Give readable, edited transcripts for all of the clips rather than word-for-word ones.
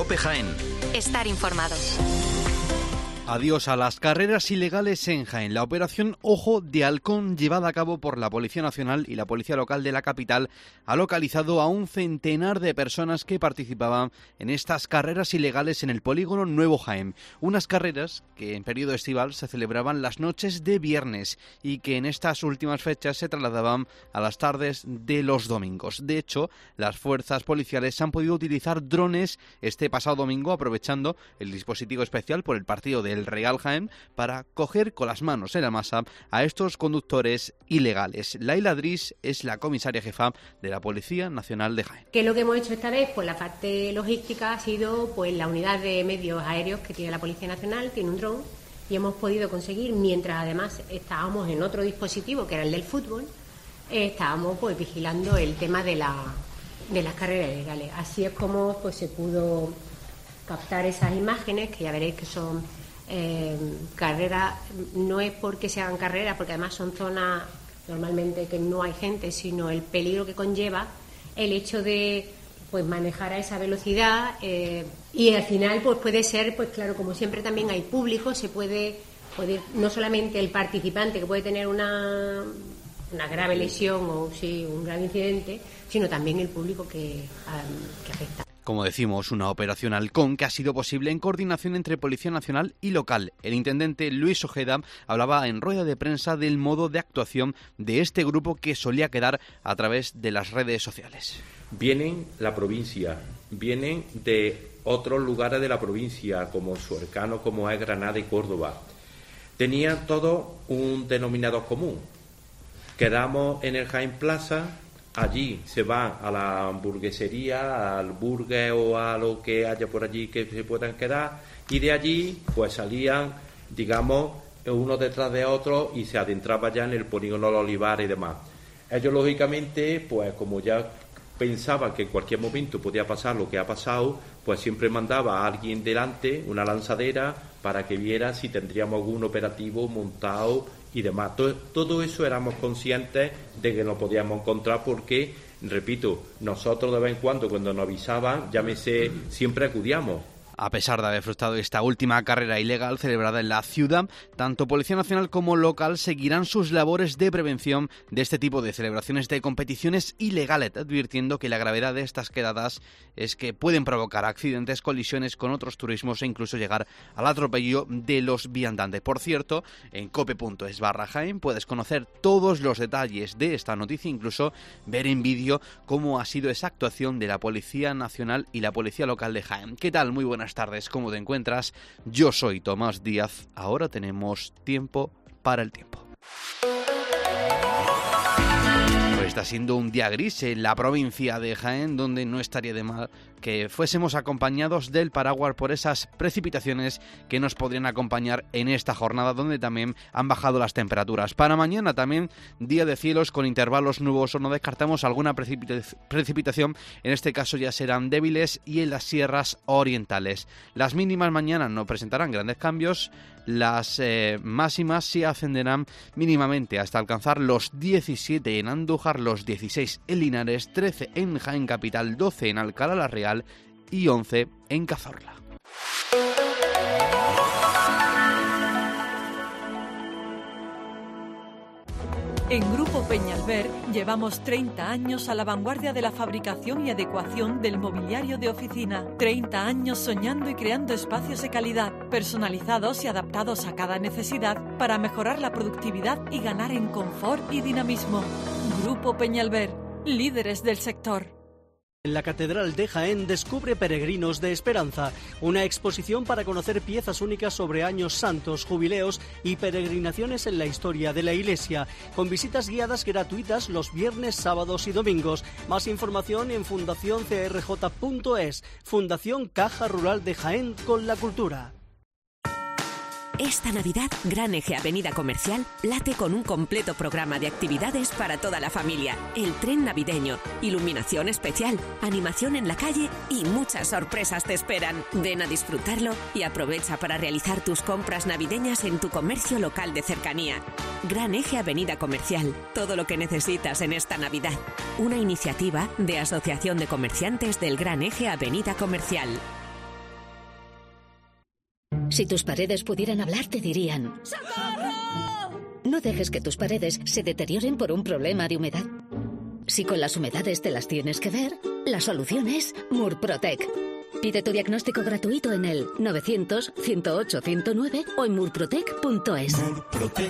COPE Jaén. Estar informados. Adiós a las carreras ilegales en Jaén. La operación Ojo de Halcón, llevada a cabo por la Policía Nacional y la Policía Local de la capital, ha localizado a un centenar de personas que participaban en estas carreras ilegales en el polígono Nuevo Jaén. Unas carreras que en periodo estival se celebraban las noches de viernes y que en estas últimas fechas se trasladaban a las tardes de los domingos. De hecho, las fuerzas policiales han podido utilizar drones este pasado domingo, aprovechando el dispositivo especial por el partido del Real Jaén para coger con las manos en la masa a estos conductores ilegales. Laila Dris es la comisaria jefa de la Policía Nacional de Jaén. ¿Qué es lo que hemos hecho esta vez? Pues la parte logística ha sido pues la unidad de medios aéreos que tiene la Policía Nacional, tiene un dron, y hemos podido conseguir, mientras además estábamos en otro dispositivo que era el del fútbol, estábamos pues vigilando el tema de las carreras ilegales. Así es como pues se pudo captar esas imágenes, que ya veréis que son carreras, no es porque se hagan carreras, porque además son zonas normalmente que no hay gente, sino el peligro que conlleva el hecho de pues manejar a esa velocidad, y al final pues puede ser, pues claro, como siempre también hay público, se puede no solamente el participante que puede tener una grave lesión o sí, un grave incidente, sino también el público que afecta. Como decimos, una operación Halcón que ha sido posible en coordinación entre Policía Nacional y local. El intendente Luis Ojeda hablaba en rueda de prensa del modo de actuación de este grupo que solía quedar a través de las redes sociales. Vienen la provincia, vienen de otros lugares de la provincia, como cercano, como es Granada y Córdoba. Tenían todo un denominador común. Quedamos en el Jaén Plaza. Allí se van a la hamburguesería, al burger o a lo que haya por allí que se puedan quedar, y de allí pues salían, digamos, uno detrás de otro y se adentraba ya en el polígono Los Olivares y demás. Ellos, lógicamente, pues como ya pensaban que en cualquier momento podía pasar lo que ha pasado, pues siempre mandaba a alguien delante, una lanzadera, para que viera si tendríamos algún operativo montado y demás. Todo eso éramos conscientes de que nos podíamos encontrar porque, repito, nosotros de vez en cuando nos avisaban, llámese, siempre acudíamos. A pesar de haber frustrado esta última carrera ilegal celebrada en la ciudad, tanto Policía Nacional como local seguirán sus labores de prevención de este tipo de celebraciones de competiciones ilegales, advirtiendo que la gravedad de estas quedadas es que pueden provocar accidentes, colisiones con otros turismos e incluso llegar al atropello de los viandantes. Por cierto, en cope.es/Jaén puedes conocer todos los detalles de esta noticia, incluso ver en vídeo cómo ha sido esa actuación de la Policía Nacional y la Policía Local de Jaén. ¿Qué tal? Muy buenas tardes, ¿cómo te encuentras? Yo soy Tomás Díaz. Ahora tenemos tiempo para el tiempo. Pues está siendo un día gris en la provincia de Jaén, donde no estaría de mal que fuésemos acompañados del paraguas por esas precipitaciones que nos podrían acompañar en esta jornada, donde también han bajado las temperaturas. Para mañana también día de cielos con intervalos nubosos, no descartamos alguna precipitación, en este caso ya serán débiles y en las sierras orientales. Las mínimas mañana no presentarán grandes cambios, las máximas sí ascenderán mínimamente hasta alcanzar los 17 en Andújar, los 16 en Linares, 13 en Jaén Capital, 12 en Alcalá la Real y 11 en Cazorla. En Grupo Peñalver llevamos 30 años a la vanguardia de la fabricación y adecuación del mobiliario de oficina. 30 años soñando y creando espacios de calidad, personalizados y adaptados a cada necesidad para mejorar la productividad y ganar en confort y dinamismo. Grupo Peñalver, líderes del sector. En la Catedral de Jaén descubre Peregrinos de Esperanza, una exposición para conocer piezas únicas sobre años santos, jubileos y peregrinaciones en la historia de la Iglesia, con visitas guiadas gratuitas los viernes, sábados y domingos. Más información en fundacioncrj.es, Fundación Caja Rural de Jaén con la cultura. Esta Navidad, Gran Eje Avenida Comercial late con un completo programa de actividades para toda la familia. El tren navideño, iluminación especial, animación en la calle y muchas sorpresas te esperan. Ven a disfrutarlo y aprovecha para realizar tus compras navideñas en tu comercio local de cercanía. Gran Eje Avenida Comercial, todo lo que necesitas en esta Navidad. Una iniciativa de Asociación de Comerciantes del Gran Eje Avenida Comercial. Si tus paredes pudieran hablar, te dirían: ¡socorro! No dejes que tus paredes se deterioren por un problema de humedad. Si con las humedades te las tienes que ver, la solución es Murprotec. Pide tu diagnóstico gratuito en el 900-108-109 o en murprotec.es. Murprotec.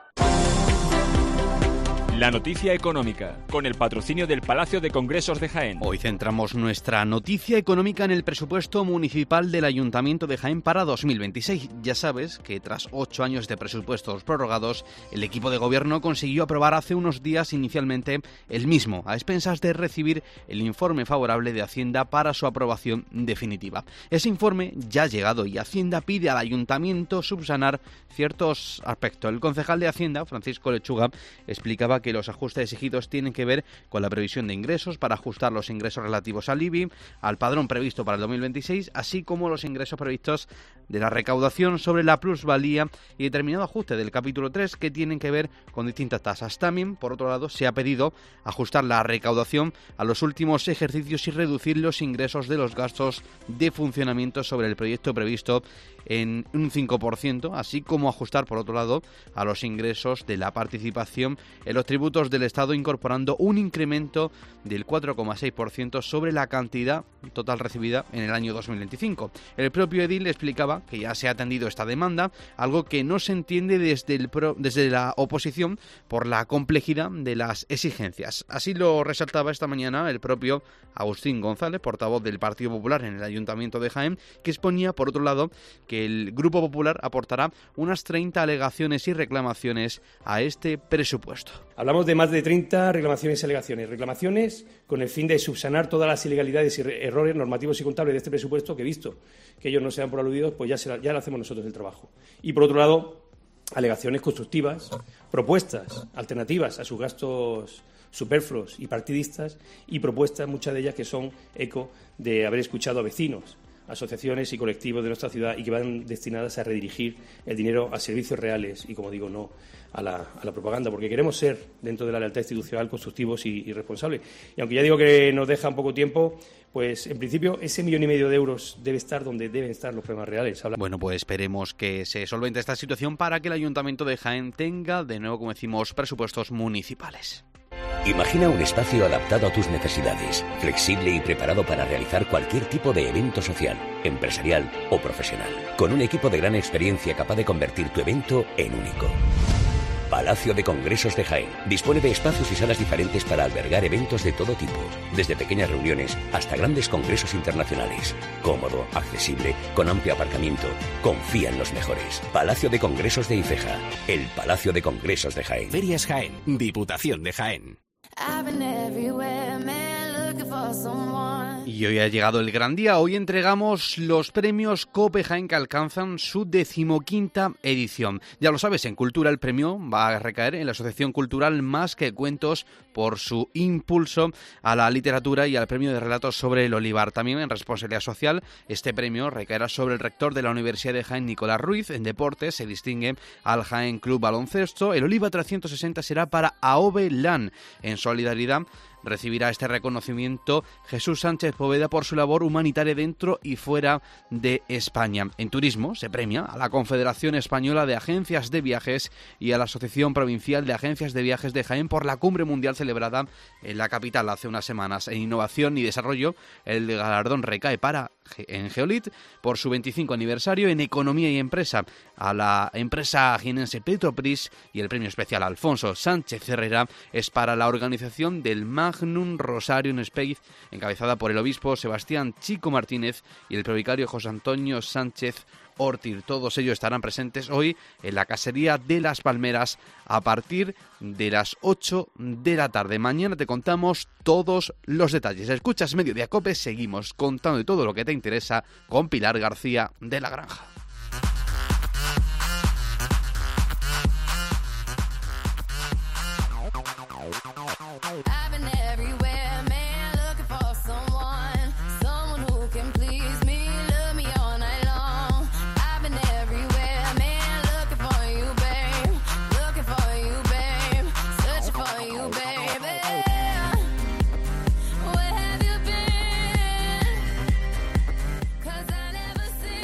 La noticia económica, con el patrocinio del Palacio de Congresos de Jaén. Hoy centramos nuestra noticia económica en el presupuesto municipal del Ayuntamiento de Jaén para 2026. Ya sabes que tras 8 años de presupuestos prorrogados, el equipo de gobierno consiguió aprobar hace unos días inicialmente el mismo, a expensas de recibir el informe favorable de Hacienda para su aprobación definitiva. Ese informe ya ha llegado y Hacienda pide al Ayuntamiento subsanar ciertos aspectos. El concejal de Hacienda, Francisco Lechuga, explicaba que los ajustes exigidos tienen que ver con la previsión de ingresos para ajustar los ingresos relativos al IBI, al padrón previsto para el 2026, así como los ingresos previstos de la recaudación sobre la plusvalía y determinado ajuste del capítulo 3 que tienen que ver con distintas tasas. También, por otro lado, se ha pedido ajustar la recaudación a los últimos ejercicios y reducir los ingresos de los gastos de funcionamiento sobre el proyecto previsto en un 5%, así como ajustar, por otro lado, a los ingresos de la participación en los tributos del Estado, incorporando un incremento del 4,6% sobre la cantidad total recibida en el año 2025. El propio edil explicaba que ya se ha atendido esta demanda, algo que no se entiende desde la oposición por la complejidad de las exigencias. Así lo resaltaba esta mañana el propio Agustín González, portavoz del Partido Popular en el Ayuntamiento de Jaén, que exponía, por otro lado, que el Grupo Popular aportará unas 30 alegaciones y reclamaciones a este presupuesto. Hablamos de más de 30 reclamaciones y alegaciones. Reclamaciones con el fin de subsanar todas las ilegalidades y errores normativos y contables de este presupuesto, que visto que ellos no se dan por aludidos, pues ya le hacemos nosotros el trabajo. Y por otro lado, alegaciones constructivas, propuestas alternativas a sus gastos superfluos y partidistas, y propuestas, muchas de ellas que son eco de haber escuchado a vecinos, asociaciones y colectivos de nuestra ciudad y que van destinadas a redirigir el dinero a servicios reales y, como digo, no a la propaganda, porque queremos ser, dentro de la lealtad institucional, constructivos y responsables. Y aunque ya digo que nos deja poco tiempo, pues en principio ese 1,5 millón de euros debe estar donde deben estar los problemas reales. Bueno, pues esperemos que se solvente esta situación para que el Ayuntamiento de Jaén tenga, de nuevo, como decimos, presupuestos municipales. Imagina un espacio adaptado a tus necesidades, flexible y preparado para realizar cualquier tipo de evento social, empresarial o profesional, con un equipo de gran experiencia capaz de convertir tu evento en único. Palacio de Congresos de Jaén dispone de espacios y salas diferentes para albergar eventos de todo tipo, desde pequeñas reuniones hasta grandes congresos internacionales. Cómodo, accesible, con amplio aparcamiento. Confía en los mejores. Palacio de Congresos de Ifeja, el Palacio de Congresos de Jaén. Ferias Jaén, Diputación de Jaén. Y hoy ha llegado el gran día. Hoy entregamos los premios COPE Jaén, que alcanzan su 15ª edición. Ya lo sabes, en Cultura el premio va a recaer en la Asociación Cultural Más que Cuentos por su impulso a la literatura y al premio de relatos sobre el olivar. También en responsabilidad social, este premio recaerá sobre el rector de la Universidad de Jaén, Nicolás Ruiz. En deportes se distingue al Jaén Club Baloncesto. El Oliva 360 será para AOVE LAN. En solidaridad recibirá este reconocimiento Jesús Sánchez Poveda por su labor humanitaria dentro y fuera de España. En turismo se premia a la Confederación Española de Agencias de Viajes y a la Asociación Provincial de Agencias de Viajes de Jaén por la Cumbre Mundial celebrada en la capital hace unas semanas. En innovación y desarrollo, el galardón recae en Geolit por su 25 aniversario. En economía y empresa, a la empresa jienense Petropris, y el premio especial Alfonso Sánchez Herrera es para la organización del Magnum Rosarium Space, encabezada por el obispo Sebastián Chico Martínez y el previcario José Antonio Sánchez Ortir. Todos ellos estarán presentes hoy en la Casería de las Palmeras a partir de las 8 de la tarde. Mañana te contamos todos los detalles. Escuchas Mediodía Cope, seguimos contando de todo lo que te interesa con Pilar García de la Granja.